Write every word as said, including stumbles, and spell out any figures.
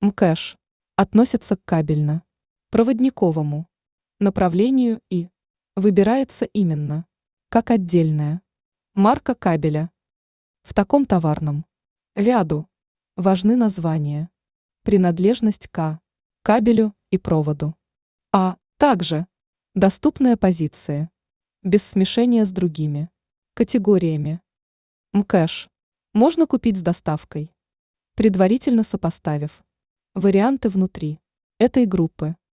МКЭШ относится к кабельно-проводниковому направлению и выбирается именно как отдельная марка кабеля. В таком товарном ряду важны названия, принадлежность к кабелю и проводу, а также доступные позиции, без смешения с другими категориями. МКЭШ можно купить с доставкой, предварительно сопоставив варианты внутри этой группы.